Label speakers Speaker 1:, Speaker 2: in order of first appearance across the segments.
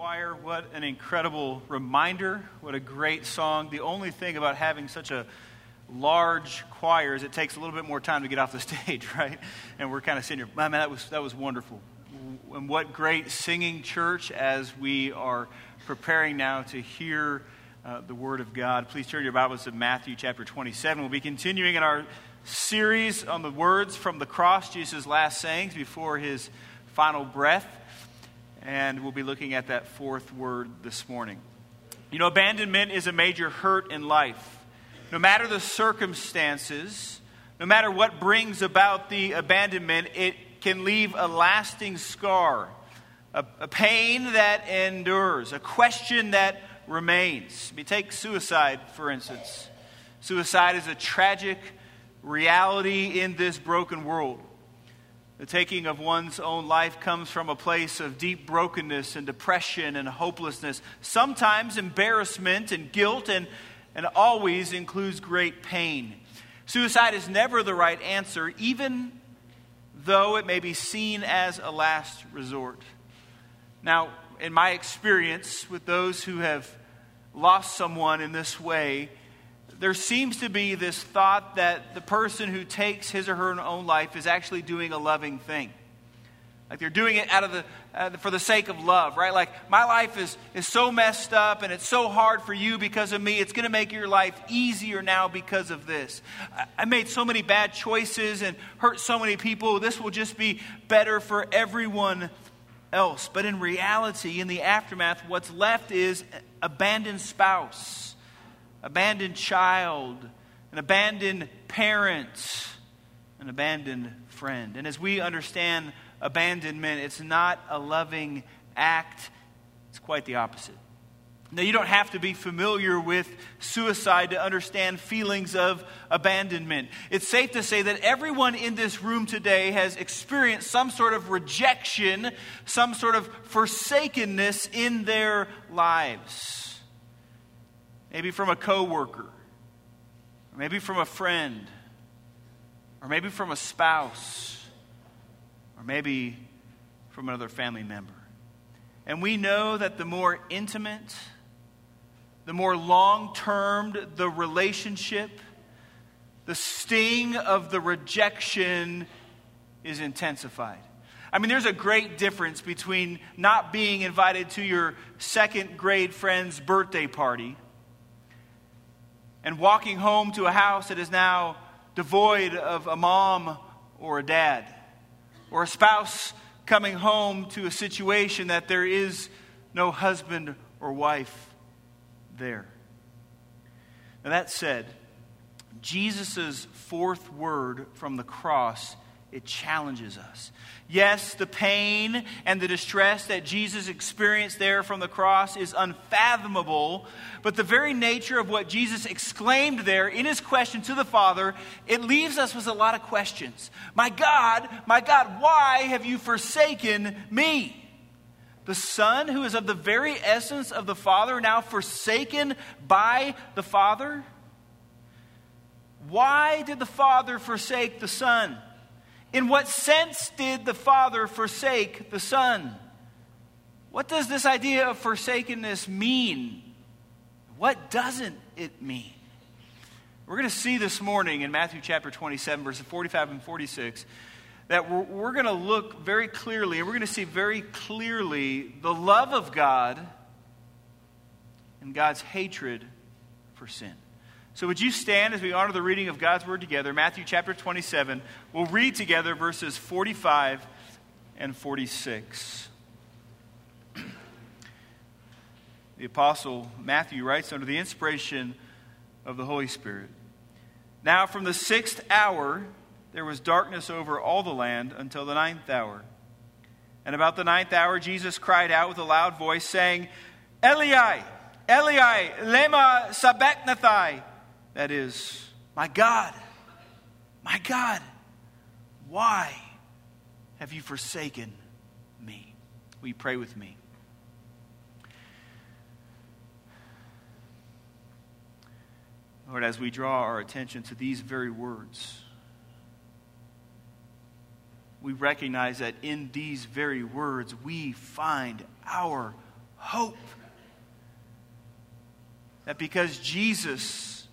Speaker 1: choir. What an incredible reminder. What a great song. The only thing about having such a large choir is it takes a little bit more time to get off the stage, right? And we're kind of sitting here, man, that was wonderful. And what great singing, church, as we are preparing now to hear the Word of God. Please turn your Bibles to Matthew chapter 27. We'll be continuing in our series on the words from the cross, Jesus' last sayings before his final breath. And we'll be looking at that fourth word this morning. You know, abandonment is a major hurt in life. No matter the circumstances, no matter what brings about the abandonment, it can leave a lasting scar, a pain that endures, a question that remains. I mean, take suicide, for instance. Suicide is a tragic reality in this broken world. The taking of one's own life comes from a place of deep brokenness and depression and hopelessness, sometimes embarrassment and guilt, and always includes great pain. Suicide is never the right answer, even though it may be seen as a last resort. Now, in my experience with those who have lost someone in this way, there seems to be this thought that the person who takes his or her own life is actually doing a loving thing. Like they're doing it for the sake of love, right? Like, my life is so messed up and it's so hard for you because of me. It's going to make your life easier now because of this. I made so many bad choices and hurt so many people. This will just be better for everyone else. But in reality, in the aftermath, what's left is abandoned spouse, abandoned child, an abandoned parent, an abandoned friend. And as we understand abandonment, it's not a loving act. It's quite the opposite. Now, you don't have to be familiar with suicide to understand feelings of abandonment. It's safe to say that everyone in this room today has experienced some sort of rejection, some sort of forsakenness in their lives. Maybe from a coworker, or maybe from a friend, or maybe from a spouse, or maybe from another family member. And we know that the more intimate, the more long-term the relationship, the sting of the rejection is intensified. I mean, there's a great difference between not being invited to your second grade friend's birthday party and walking home to a house that is now devoid of a mom or a dad, or a spouse coming home to a situation that there is no husband or wife there. Now, that said, Jesus' fourth word from the cross, it challenges us. Yes, the pain and the distress that Jesus experienced there from the cross is unfathomable, but the very nature of what Jesus exclaimed there in his question to the Father, it leaves us with a lot of questions. My God, why have you forsaken me? The Son, who is of the very essence of the Father, now forsaken by the Father? Why did the Father forsake the Son? In what sense did the Father forsake the Son? What does this idea of forsakenness mean? What doesn't it mean? We're going to see this morning in Matthew chapter 27, verses 45 and 46, that we're going to look very clearly, and we're going to see very clearly the love of God and God's hatred for sin. So would you stand as we honor the reading of God's Word together, Matthew chapter 27. We'll read together verses 45 and 46. The Apostle Matthew writes under the inspiration of the Holy Spirit. Now from the 6th hour there was darkness over all the land until the 9th hour. And about the 9th hour Jesus cried out with a loud voice, saying, Eli, Eli, lema sabachthani? That is, my God, why have you forsaken me? Will you pray with me? Lord, as we draw our attention to these very words, we recognize that in these very words we find our hope. That because Jesus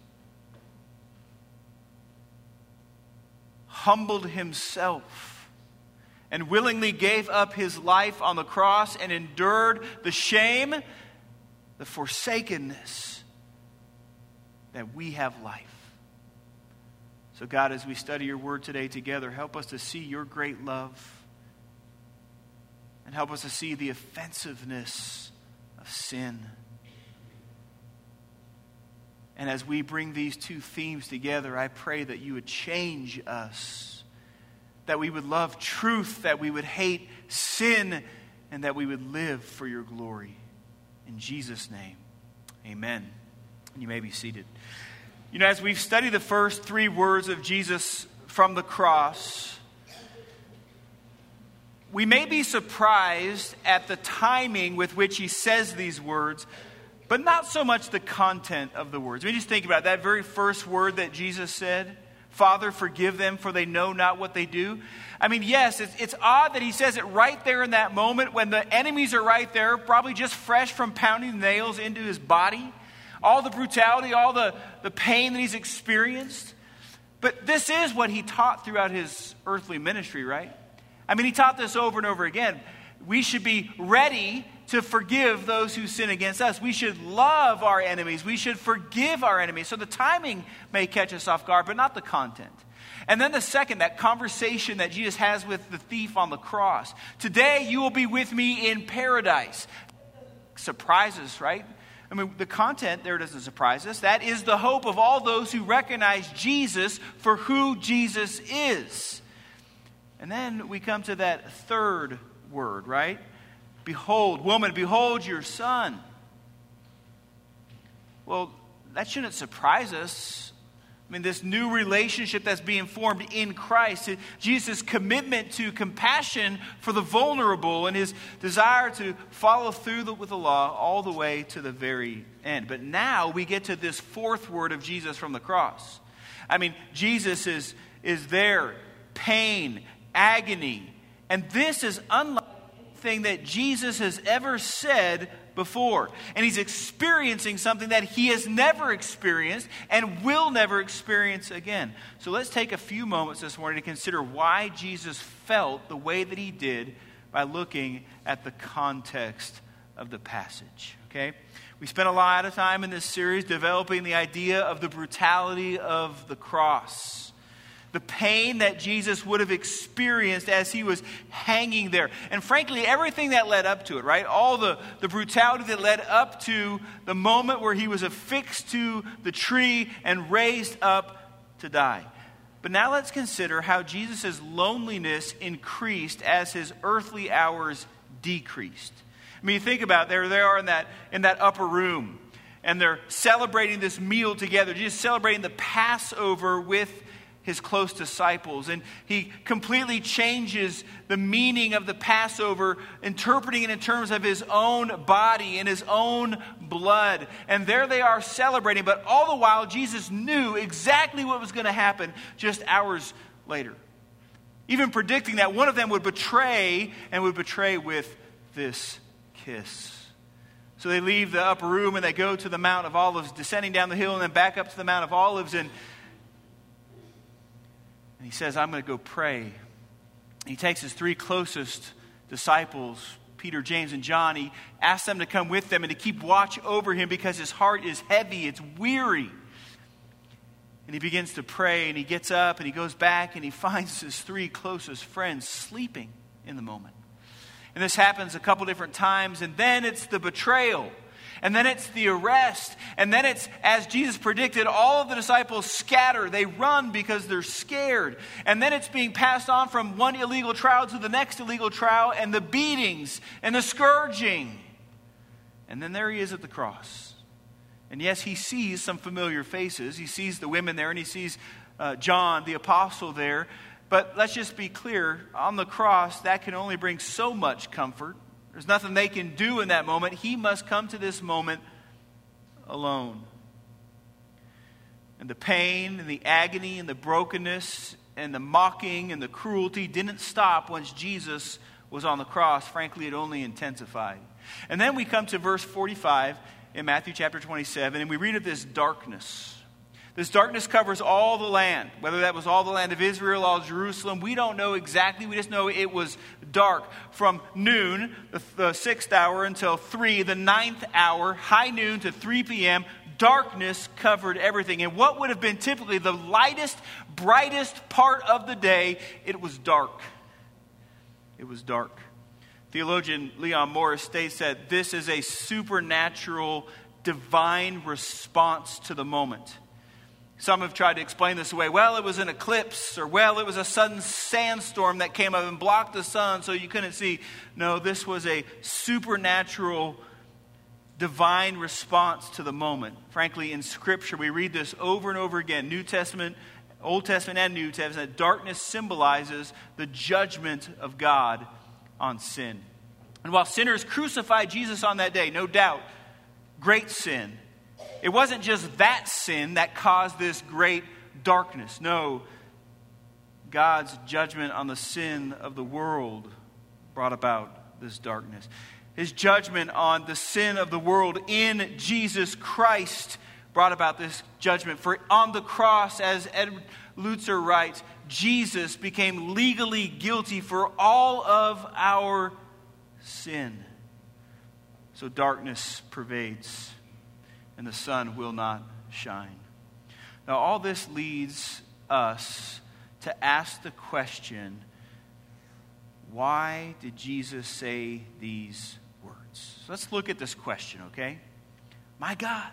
Speaker 1: humbled himself and willingly gave up his life on the cross and endured the shame, the forsakenness, that we have life. So God, as we study your word today together, help us to see your great love and help us to see the offensiveness of sin. And as we bring these two themes together, I pray that you would change us, that we would love truth, that we would hate sin, and that we would live for your glory. In Jesus' name, amen. You may be seated. You know, as we've studied the first three words of Jesus from the cross, we may be surprised at the timing with which he says these words, but not so much the content of the words. I mean, just think about it. That very first word that Jesus said, Father, forgive them, for they know not what they do. I mean, yes, it's odd that he says it right there in that moment when the enemies are right there, probably just fresh from pounding nails into his body. All the brutality, all the pain that he's experienced. But this is what he taught throughout his earthly ministry, right? I mean, he taught this over and over again. We should be ready to forgive those who sin against us. We should love our enemies. We should forgive our enemies. So the timing may catch us off guard, but not the content. And then the second, that conversation that Jesus has with the thief on the cross. Today you will be with me in paradise. Surprises, right? I mean, the content there doesn't surprise us. That is the hope of all those who recognize Jesus for who Jesus is. And then we come to that third word, right? Behold, woman, behold your son. Well, that shouldn't surprise us. I mean, this new relationship that's being formed in Christ, Jesus' commitment to compassion for the vulnerable and his desire to follow through with the law all the way to the very end. But now we get to this fourth word of Jesus from the cross. I mean, Jesus is there, pain, agony. And this is unlike anything that Jesus has ever said before. And he's experiencing something that he has never experienced and will never experience again. So let's take a few moments this morning to consider why Jesus felt the way that he did by looking at the context of the passage. Okay? We spent a lot of time in this series developing the idea of the brutality of the cross. The pain that Jesus would have experienced as he was hanging there. And frankly, everything that led up to it, right? All the brutality that led up to the moment where he was affixed to the tree and raised up to die. But now let's consider how Jesus' loneliness increased as his earthly hours decreased. I mean, you think about it, there they are in that upper room. And they're celebrating this meal together. Jesus celebrating the Passover with his close disciples. And he completely changes the meaning of the Passover, interpreting it in terms of his own body and his own blood. And there they are celebrating. But all the while, Jesus knew exactly what was going to happen just hours later. Even predicting that one of them would betray, and would betray with this kiss. So they leave the upper room and they go to the Mount of Olives, descending down the hill and then back up to the Mount of Olives. And he says, I'm going to go pray. He takes his three closest disciples, Peter, James, and John. He asks them to come with them and to keep watch over him because his heart is heavy, it's weary. And he begins to pray, and he gets up and he goes back and he finds his three closest friends sleeping in the moment. And this happens a couple different times, and then it's the betrayal. And then it's the arrest. And then it's, as Jesus predicted, all of the disciples scatter. They run because they're scared. And then it's being passed on from one illegal trial to the next illegal trial, and the beatings and the scourging. And then there he is at the cross. And yes, he sees some familiar faces. He sees the women there, and he sees John, the apostle, there. But let's just be clear, on the cross, that can only bring so much comfort. There's nothing they can do in that moment. He must come to this moment alone. And the pain and the agony and the brokenness and the mocking and the cruelty didn't stop once Jesus was on the cross. Frankly, it only intensified. And then we come to verse 45 in Matthew chapter 27, and we read of this darkness. This darkness covers all the land, whether that was all the land of Israel, all of Jerusalem. We don't know exactly. We just know it was dark from noon, the 6th hour, until 3, the 9th hour, high noon to 3 p.m. Darkness covered everything. And what would have been typically the lightest, brightest part of the day, it was dark. It was dark. Theologian Leon Morris states that this is a supernatural, divine response to the moment. Some have tried to explain this away. Well, it was an eclipse, or well, it was a sudden sandstorm that came up and blocked the sun so you couldn't see. No, this was a supernatural, divine response to the moment. Frankly, in Scripture, we read this over and over again. New Testament, Old Testament and New Testament, darkness symbolizes the judgment of God on sin. And while sinners crucified Jesus on that day, no doubt, great sin, it wasn't just that sin that caused this great darkness. No, God's judgment on the sin of the world brought about this darkness. His judgment on the sin of the world in Jesus Christ brought about this judgment. For on the cross, as Edward Lutzer writes, Jesus became legally guilty for all of our sin. So darkness pervades, and the sun will not shine. Now, all this leads us to ask the question, why did Jesus say these words? So let's look at this question, okay? My God,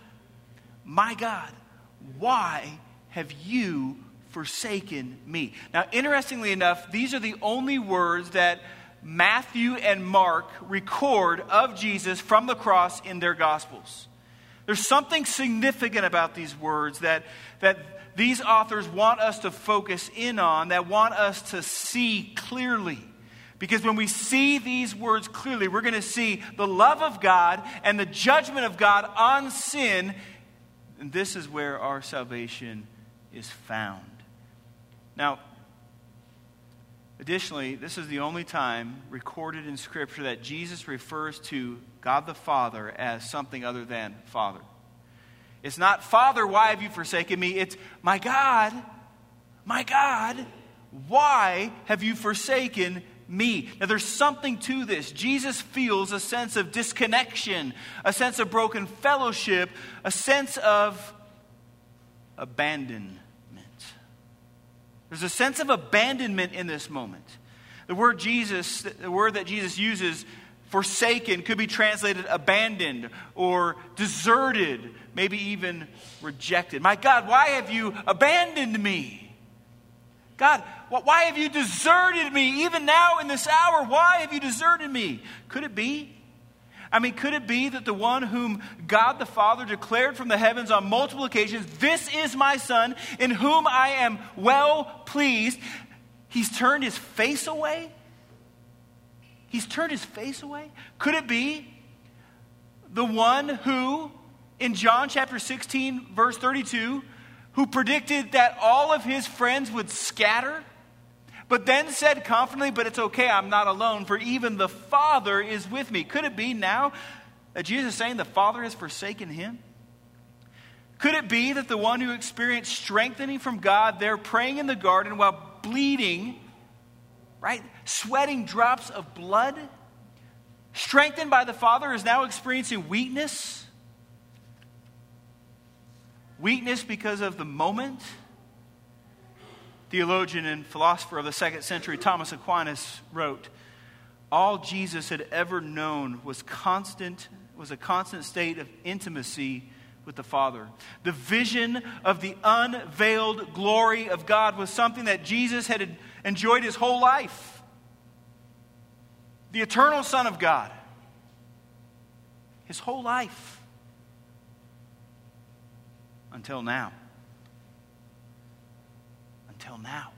Speaker 1: why have you forsaken me? Now, interestingly enough, these are the only words that Matthew and Mark record of Jesus from the cross in their Gospels. There's something significant about these words that these authors want us to focus in on, that want us to see clearly. Because when we see these words clearly, we're going to see the love of God and the judgment of God on sin. And this is where our salvation is found. Now, additionally, this is the only time recorded in Scripture that Jesus refers to God the Father as something other than Father. It's not, Father, why have you forsaken me? It's, my God, why have you forsaken me? Now, there's something to this. Jesus feels a sense of disconnection, a sense of broken fellowship, a sense of abandonment. There's a sense of abandonment in this moment. The word that Jesus uses, forsaken, could be translated abandoned or deserted, maybe even rejected. My God, why have you abandoned me? God, why have you deserted me? Even now in this hour, why have you deserted me? Could it be? Could it be that the one whom God the Father declared from the heavens on multiple occasions, this is my Son in whom I am well pleased, he's turned his face away? He's turned his face away? Could it be the one who, in John chapter 16, verse 32, who predicted that all of his friends would scatter, but then said confidently, but it's okay, I'm not alone, for even the Father is with me? Could it be now that Jesus is saying the Father has forsaken him? Could it be that the one who experienced strengthening from God there praying in the garden while bleeding, right, sweating drops of blood, strengthened by the Father, is now experiencing weakness? Weakness because of the moment? Theologian and philosopher of the 2nd century, Thomas Aquinas, wrote, all Jesus had ever known was a constant state of intimacy with the Father. The vision of the unveiled glory of God was something that Jesus had enjoyed his whole life. The eternal Son of God. His whole life. Until now. Until now.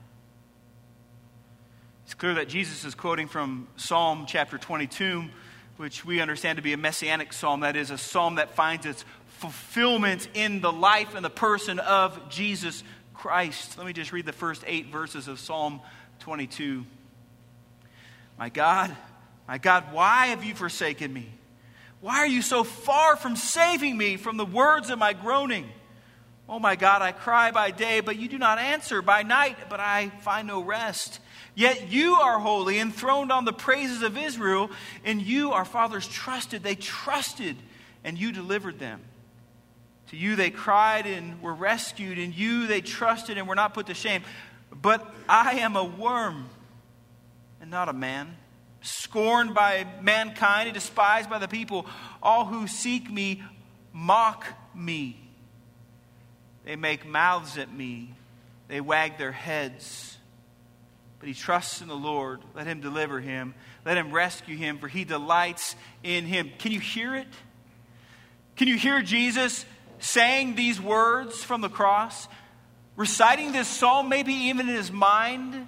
Speaker 1: It's clear that Jesus is quoting from Psalm chapter 22, which we understand to be a messianic psalm. That is a psalm that finds its fulfillment in the life and the person of Jesus Christ. Let me just read the first 8 verses of Psalm 22. My God, why have you forsaken me? Why are you so far from saving me from the words of my groaning? Oh my God, I cry by day, but you do not answer. By night, but I find no rest. Yet you are holy, enthroned on the praises of Israel. In you our fathers trusted. They trusted, and you delivered them. To you they cried and were rescued. In you they trusted and were not put to shame. But I am a worm and not a man, scorned by mankind and despised by the people. All who seek me mock me. They make mouths at me. They wag their heads. But he trusts in the Lord. Let him deliver him. Let him rescue him, for he delights in him. Can you hear it? Can you hear Jesus saying these words from the cross? Reciting this psalm, maybe even in his mind?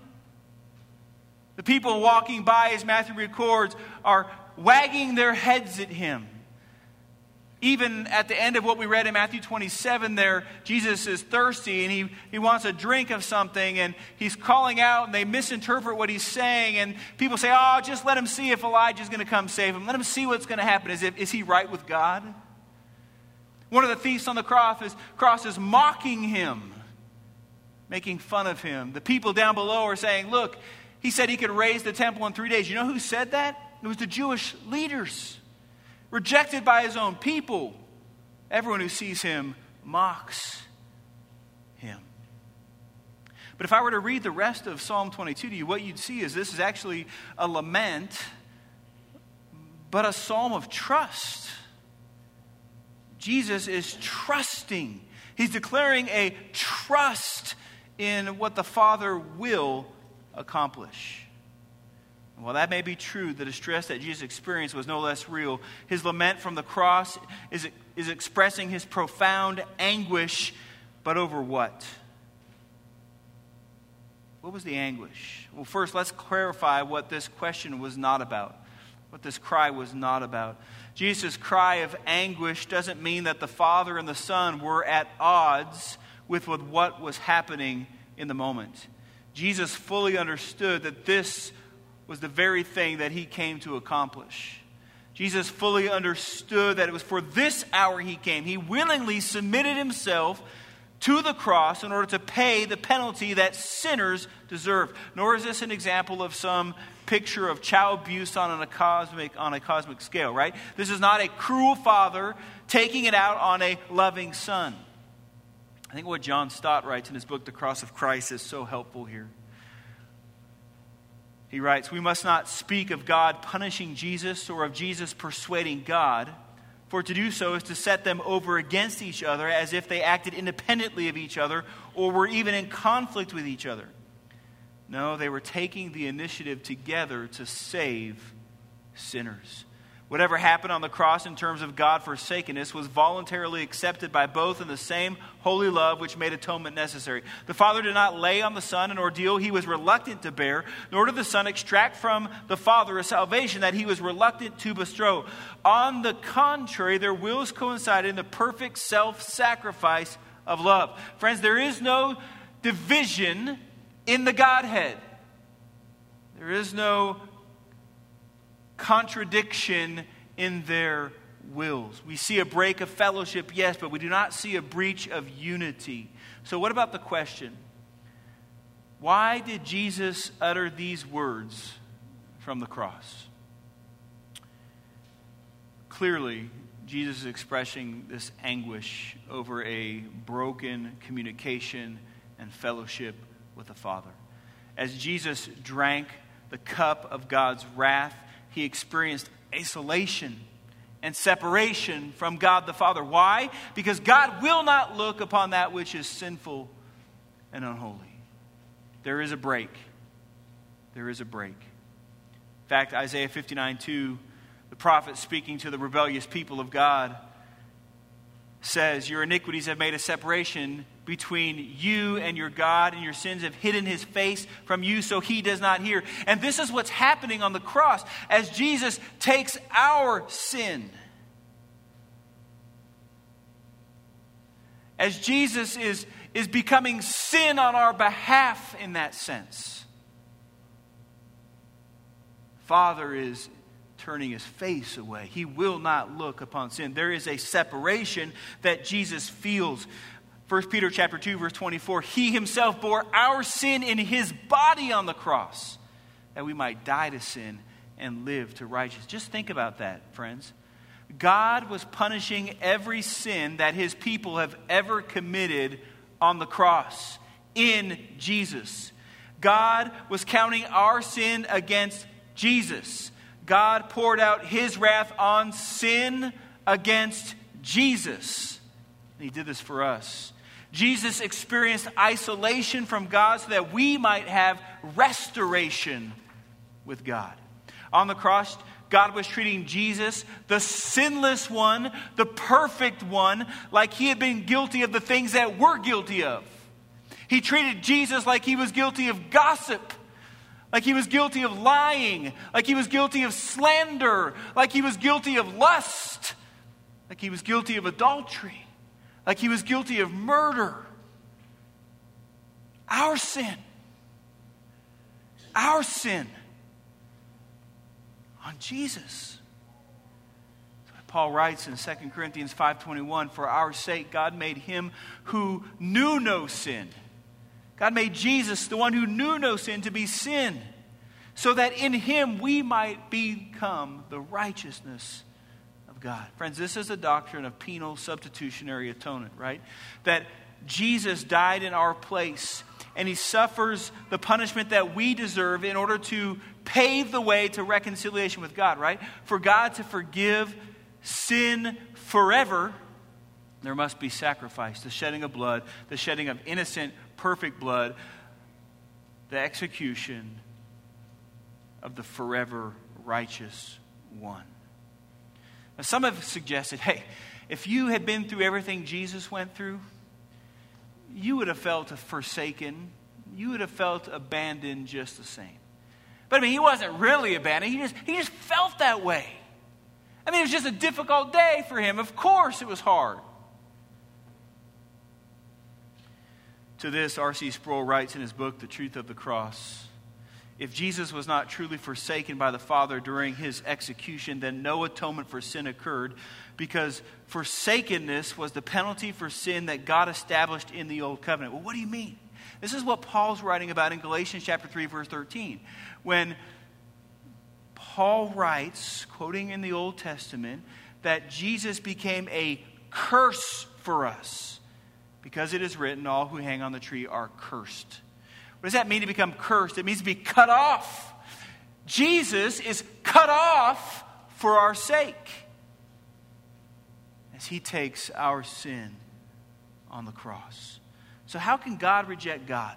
Speaker 1: The people walking by, as Matthew records, are wagging their heads at him. Even at the end of what we read in Matthew 27 there, Jesus is thirsty and he wants a drink of something, and he's calling out and they misinterpret what he's saying, and people say, oh, just let him see if Elijah's going to come save him. Let him see what's going to happen. Is he right with God? One of the thieves on the cross is mocking him, making fun of him. The people down below are saying, look, he said he could raise the temple in 3 days. You know who said that? It was the Jewish leaders. Rejected by his own people. Everyone who sees him mocks him. But if I were to read the rest of Psalm 22 to you, what you'd see is this is actually a lament, but a psalm of trust. Jesus is trusting. He's declaring a trust in what the Father will accomplish. While that may be true, the distress that Jesus experienced was no less real. His lament from the cross is expressing his profound anguish, but over what? What was the anguish? Well, first, let's clarify what this question was not about, what this cry was not about. Jesus' cry of anguish doesn't mean that the Father and the Son were at odds with what was happening in the moment. Jesus fully understood that this was the very thing that he came to accomplish. Jesus fully understood that it was for this hour he came. He willingly submitted himself to the cross in order to pay the penalty that sinners deserve. Nor is this an example of some picture of child abuse on a cosmic scale, right? This is not a cruel father taking it out on a loving son. I think what John Stott writes in his book, The Cross of Christ, is so helpful here. He writes, we must not speak of God punishing Jesus or of Jesus persuading God, for to do so is to set them over against each other as if they acted independently of each other or were even in conflict with each other. No, they were taking the initiative together to save sinners. Whatever happened on the cross in terms of God-forsakenness was voluntarily accepted by both in the same holy love which made atonement necessary. The Father did not lay on the Son an ordeal he was reluctant to bear, nor did the Son extract from the Father a salvation that he was reluctant to bestow. On the contrary, their wills coincided in the perfect self-sacrifice of love. Friends, there is no division in the Godhead. There is no contradiction in their wills. We see a break of fellowship, yes, but we do not see a breach of unity. So what about the question? Why did Jesus utter these words from the cross? Clearly, Jesus is expressing this anguish over a broken communication and fellowship with the Father. As Jesus drank the cup of God's wrath, he experienced isolation and separation from God the Father. Why? Because God will not look upon that which is sinful and unholy. There is a break. There is a break. In fact, Isaiah 59:2, the prophet speaking to the rebellious people of God, says, your iniquities have made a separation between you and your God, and your sins have hidden his face from you so he does not hear. And this is what's happening on the cross as Jesus takes our sin. As Jesus is becoming sin on our behalf in that sense. Father is turning his face away. He will not look upon sin. There is a separation that Jesus feels. 1 Peter chapter 2, verse 24, he himself bore our sin in his body on the cross, that we might die to sin and live to righteousness. Just think about that, friends. God was punishing every sin that his people have ever committed on the cross in Jesus. God was counting our sin against Jesus. God poured out his wrath on sin against Jesus. And he did this for us. Jesus experienced isolation from God so that we might have restoration with God. On the cross, God was treating Jesus, the sinless one, the perfect one, like he had been guilty of the things that we're guilty of. He treated Jesus like he was guilty of gossip, like he was guilty of lying, like he was guilty of slander, like he was guilty of lust, like he was guilty of adultery, like he was guilty of murder. Our sin on Jesus. Paul writes in 2 Corinthians 5:21, for our sake God made him who knew no sin. God made Jesus, the one who knew no sin, to be sin, so that in him we might become the righteousness of God. Friends, this is a doctrine of penal substitutionary atonement, right? That Jesus died in our place, and he suffers the punishment that we deserve in order to pave the way to reconciliation with God, right? For God to forgive sin forever, there must be sacrifice, the shedding of blood, the shedding of innocent, perfect blood, the execution of the forever righteous one. Now, some have suggested, hey, if you had been through everything Jesus went through, you would have felt forsaken. You would have felt abandoned just the same. But I mean, he wasn't really abandoned. He just felt that way. I mean, it was just a difficult day for him. Of course it was hard. To this, R.C. Sproul writes in his book, The Truth of the Cross, if Jesus was not truly forsaken by the Father during his execution, then no atonement for sin occurred, because forsakenness was the penalty for sin that God established in the Old Covenant. Well, what do you mean? This is what Paul's writing about in Galatians chapter 3, verse 13. When Paul writes, quoting in the Old Testament, that Jesus became a curse for us, because it is written, all who hang on the tree are cursed. What does that mean to become cursed? It means to be cut off. Jesus is cut off for our sake, as he takes our sin on the cross. So how can God reject God?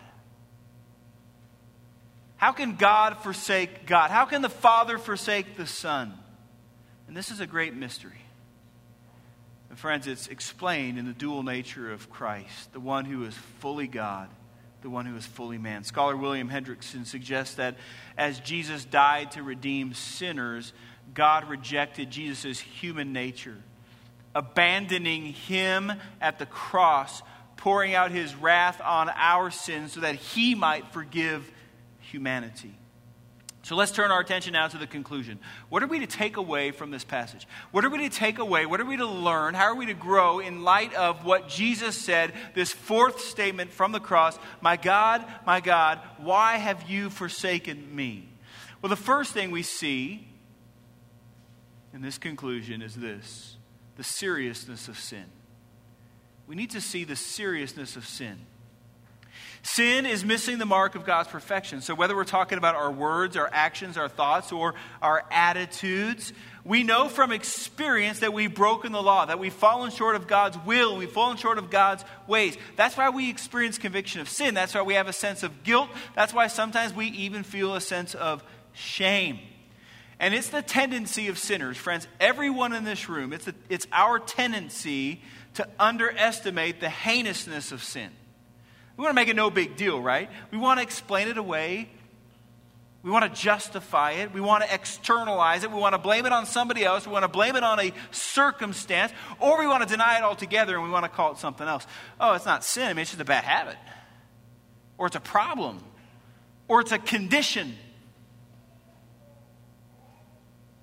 Speaker 1: How can God forsake God? How can the Father forsake the Son? And this is a great mystery. And friends, it's explained in the dual nature of Christ, the one who is fully God, the one who is fully man. Scholar William Hendrickson suggests that as Jesus died to redeem sinners, God rejected Jesus' human nature, abandoning him at the cross, pouring out his wrath on our sins so that he might forgive humanity. So let's turn our attention now to the conclusion. What are we to take away from this passage? What are we to take away? What are we to learn? How are we to grow in light of what Jesus said, this fourth statement from the cross, my God, why have you forsaken me? Well, the first thing we see in this conclusion is this: the seriousness of sin. We need to see the seriousness of sin. Sin is missing the mark of God's perfection. So whether we're talking about our words, our actions, our thoughts, or our attitudes, we know from experience that we've broken the law, that we've fallen short of God's will, we've fallen short of God's ways. That's why we experience conviction of sin. That's why we have a sense of guilt. That's why sometimes we even feel a sense of shame. And it's the tendency of sinners, friends, everyone in this room, it's our tendency to underestimate the heinousness of sin. We want to make it no big deal, right? We want to explain it away. We want to justify it. We want to externalize it. We want to blame it on somebody else. We want to blame it on a circumstance. Or we want to deny it altogether and we want to call it something else. Oh, it's not sin. I mean, it's just a bad habit. Or it's a problem. Or it's a condition.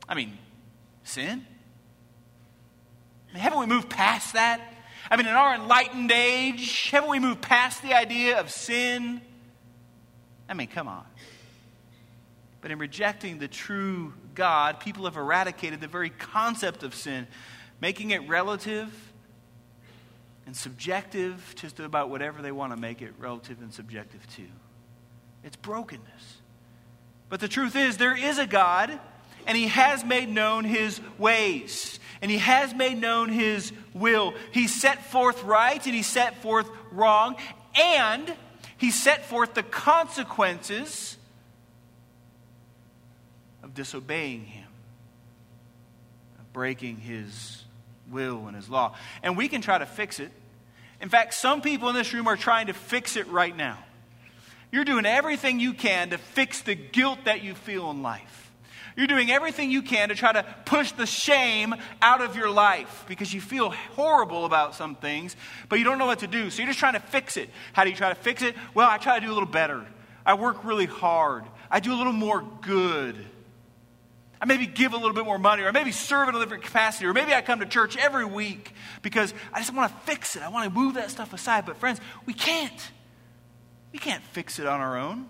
Speaker 1: I mean, sin? Haven't we moved past that? I mean, in our enlightened age, haven't we moved past the idea of sin? I mean, come on. But in rejecting the true God, people have eradicated the very concept of sin, making it relative and subjective just about whatever they want to make it relative and subjective to. It's brokenness. But the truth is, there is a God, and He has made known His ways. And He has made known His will. He set forth right and He set forth wrong. And He set forth the consequences of disobeying Him, of breaking His will and His law. And we can try to fix it. In fact, some people in this room are trying to fix it right now. You're doing everything you can to fix the guilt that you feel in life. You're doing everything you can to try to push the shame out of your life because you feel horrible about some things, but you don't know what to do. So you're just trying to fix it. How do you try to fix it? Well, I try to do a little better. I work really hard. I do a little more good. I maybe give a little bit more money, or maybe serve in a different capacity, or maybe I come to church every week because I just want to fix it. I want to move that stuff aside. But friends, we can't. We can't fix it on our own.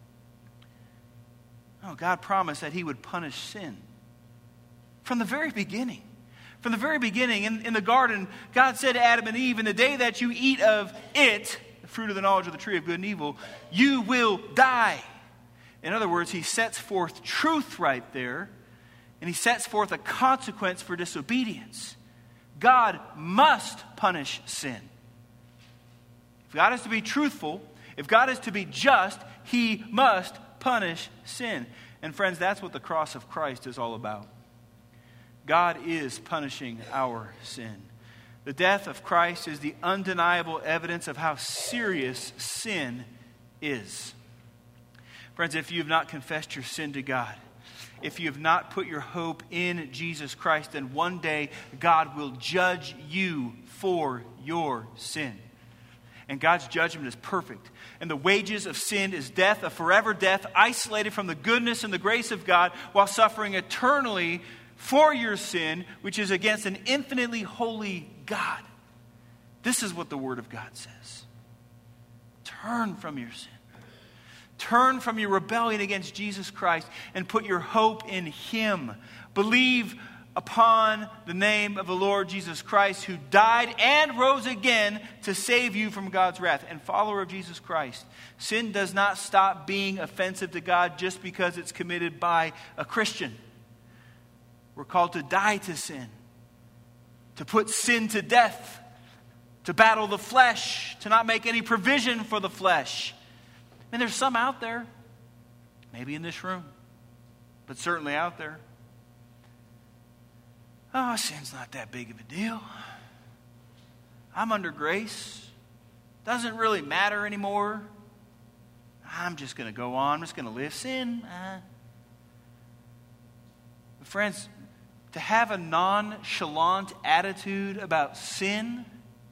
Speaker 1: No, God promised that He would punish sin. From the very beginning. From the very beginning, in the garden, God said to Adam and Eve, in the day that you eat of it, the fruit of the knowledge of the tree of good and evil, you will die. In other words, He sets forth truth right there, and He sets forth a consequence for disobedience. God must punish sin. If God is to be truthful, if God is to be just, He must punish sin. And friends, that's what the cross of Christ is all about. God is punishing our sin. The death of Christ is the undeniable evidence of how serious sin is. Friends, if you have not confessed your sin to God, if you have not put your hope in Jesus Christ, then one day God will judge you for your sin. And God's judgment is perfect. And the wages of sin is death, a forever death, isolated from the goodness and the grace of God, while suffering eternally for your sin, which is against an infinitely holy God. This is what the Word of God says. Turn from your sin. Turn from your rebellion against Jesus Christ and put your hope in Him. Believe upon the name of the Lord Jesus Christ, who died and rose again to save you from God's wrath. And follower of Jesus Christ, sin does not stop being offensive to God just because it's committed by a Christian. We're called to die to sin, to put sin to death, to battle the flesh, to not make any provision for the flesh. And there's some out there, maybe in this room, but certainly out there. Oh, sin's not that big of a deal. I'm under grace. Doesn't really matter anymore. I'm just going to go on. I'm just going to live. Sin. But friends, to have a nonchalant attitude about sin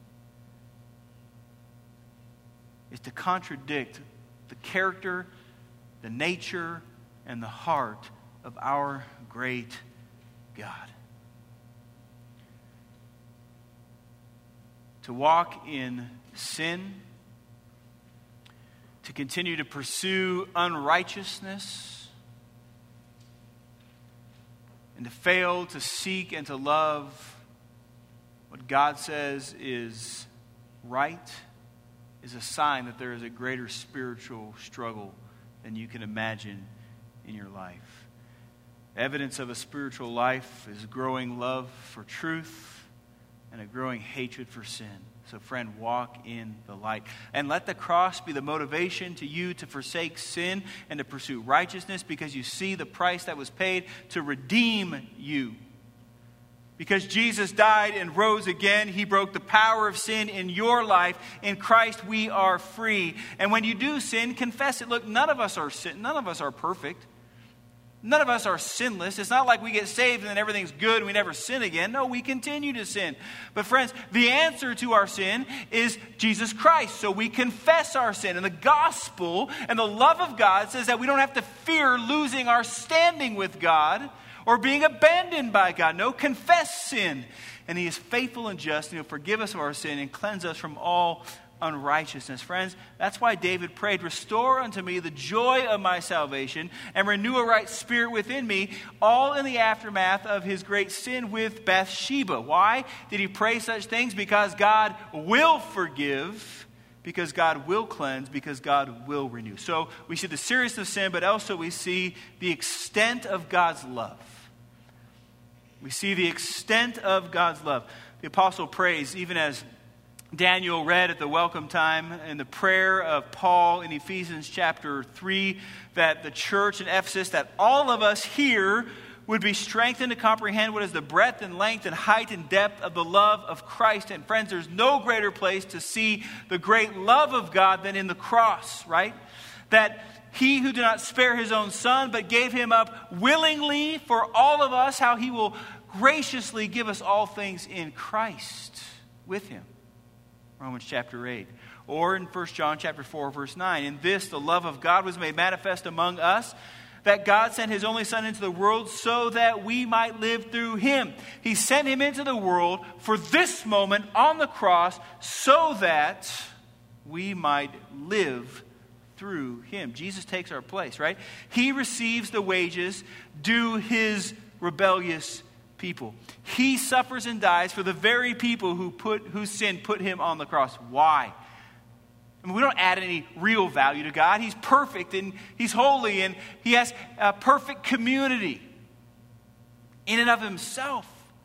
Speaker 1: is to contradict the character, the nature, and the heart of our great God. To walk in sin, to continue to pursue unrighteousness, and to fail to seek and to love what God says is right, is a sign that there is a greater spiritual struggle than you can imagine in your life. Evidence of a spiritual life is growing love for truth and a growing hatred for sin. So friend, walk in the light. And let the cross be the motivation to you to forsake sin and to pursue righteousness, because you see the price that was paid to redeem you. Because Jesus died and rose again, He broke the power of sin in your life. In Christ we are free. And when you do sin, confess it. Look, none of us are perfect. None of us are sinless. It's not like we get saved and then everything's good and we never sin again. No, we continue to sin. But friends, the answer to our sin is Jesus Christ. So we confess our sin. And the gospel and the love of God says that we don't have to fear losing our standing with God or being abandoned by God. No, confess sin. And he is faithful and just, and he'll forgive us of our sin and cleanse us from all unrighteousness. Friends, that's why David prayed, restore unto me the joy of my salvation and renew a right spirit within me, all in the aftermath of his great sin with Bathsheba. Why did he pray such things? Because God will forgive, because God will cleanse, because God will renew. So we see the seriousness of sin, but also we see the extent of God's love. We see the extent of God's love. The apostle prays, even as Daniel read at the welcome time in the prayer of Paul in Ephesians chapter 3, that the church in Ephesus, that all of us here would be strengthened to comprehend what is the breadth and length and height and depth of the love of Christ. And friends, there's no greater place to see the great love of God than in the cross, right? That he who did not spare his own son, but gave him up willingly for all of us, how he will graciously give us all things in Christ with him. Romans chapter 8. Or in 1 John chapter 4, verse 9. In this, the love of God was made manifest among us, that God sent his only Son into the world so that we might live through him. He sent him into the world for this moment on the cross so that we might live through him. Jesus takes our place, right? He receives the wages due his rebellious people. He suffers and dies for the very people whose sin put him on the cross. Why? I mean, we don't add any real value to God. He's perfect and he's holy and he has a perfect community in and of himself.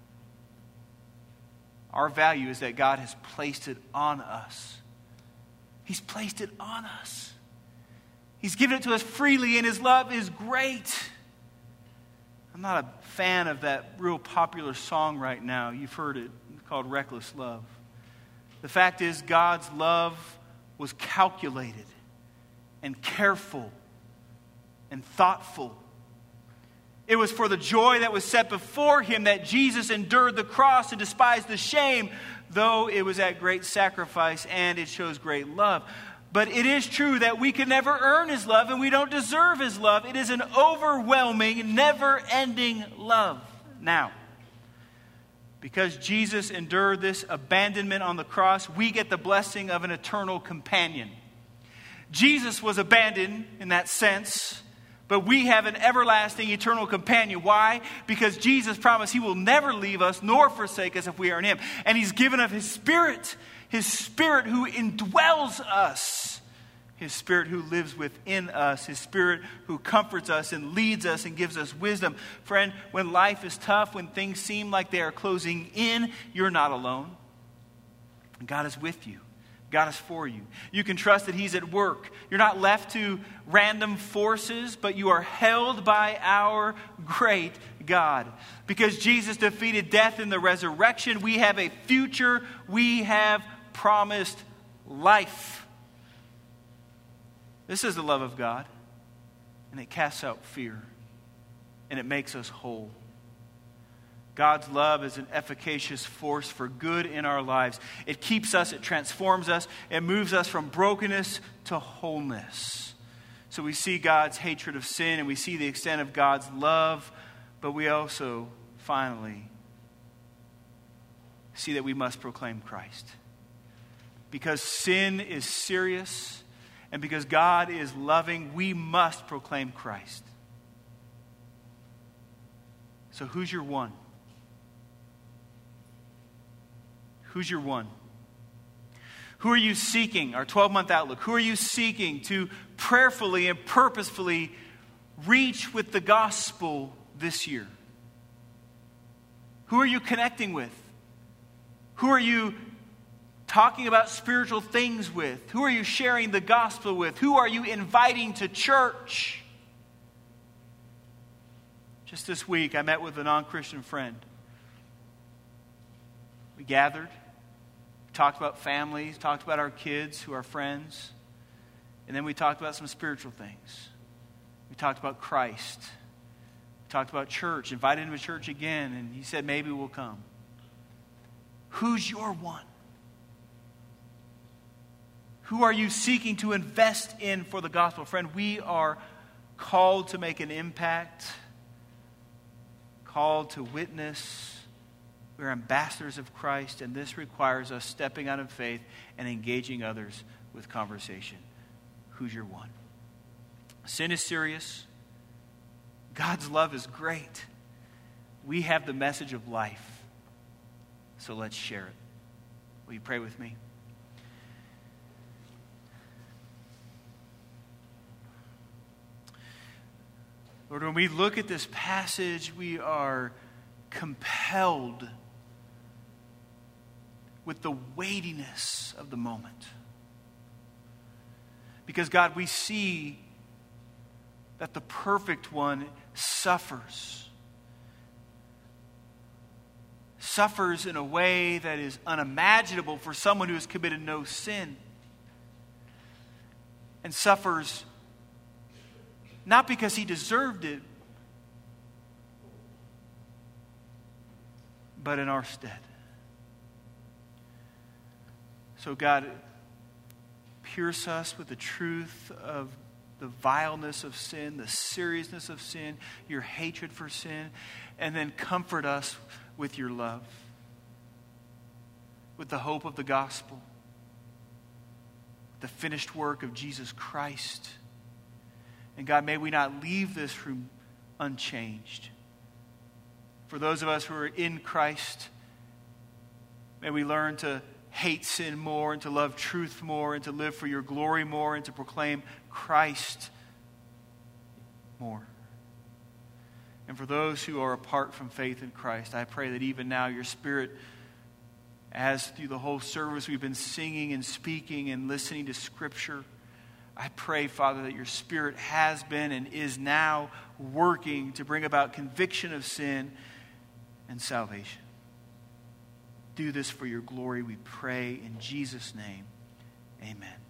Speaker 1: Our value is that God has placed it on us. He's placed it on us. He's given it to us freely, and his love is great. I'm not a fan of that real popular song right now. You've heard it. It's called Reckless Love. The fact is, God's love was calculated and careful and thoughtful. It was for the joy that was set before him that Jesus endured the cross and despised the shame, though it was at great sacrifice, and it shows great love. But it is true that we can never earn his love, and we don't deserve his love. It is an overwhelming, never-ending love. Now, because Jesus endured this abandonment on the cross, we get the blessing of an eternal companion. Jesus was abandoned in that sense, but we have an everlasting, eternal companion. Why? Because Jesus promised he will never leave us nor forsake us if we are in him. And he's given us his Spirit who indwells us, his Spirit who lives within us, his Spirit who comforts us and leads us and gives us wisdom. Friend, when life is tough, when things seem like they are closing in, you're not alone. God is with you. God is for you. You can trust that he's at work. You're not left to random forces, but you are held by our great God. Because Jesus defeated death in the resurrection, we have a future. We have promised life. This is the love of God, and it casts out fear, and it makes us whole. God's love is an efficacious force for good in our lives. It keeps us, it transforms us, it moves us from brokenness to wholeness. So we see God's hatred of sin, and we see the extent of God's love, but we also, finally, see that we must proclaim Christ. Because sin is serious, and because God is loving, we must proclaim Christ. So who's your one? Who's your one? Who are you seeking? Our 12-month outlook. Who are you seeking to prayerfully and purposefully reach with the gospel this year? Who are you connecting with? Who are you talking about spiritual things with? Who are you sharing the gospel with? Who are you inviting to church? Just this week, I met with a non-Christian friend. We gathered, talked about families, talked about our kids who are friends, and then we talked about some spiritual things. We talked about Christ. We talked about church, invited him to church again, and he said, maybe we'll come. Who's your one? Who are you seeking to invest in for the gospel? Friend, we are called to make an impact called to witness. We're ambassadors of Christ, and this requires us stepping out in faith and engaging others with conversation. Who's your one? Sin is serious. God's love is great. We have the message of life, so let's share it. Will you pray with me? Lord, when we look at this passage, we are compelled with the weightiness of the moment. Because, God, we see that the perfect one suffers in a way that is unimaginable for someone who has committed no sin. And suffers not because he deserved it, but in our stead. So God, pierce us with the truth of the vileness of sin, the seriousness of sin, your hatred for sin, and then comfort us with your love, with the hope of the gospel, the finished work of Jesus Christ. And God, may we not leave this room unchanged. For those of us who are in Christ, may we learn to hate sin more and to love truth more and to live for your glory more and to proclaim Christ more. And for those who are apart from faith in Christ, I pray that even now your Spirit, as through the whole service we've been singing and speaking and listening to Scripture, I pray, Father, that your Spirit has been and is now working to bring about conviction of sin and salvation. Do this for your glory, we pray in Jesus' name. Amen.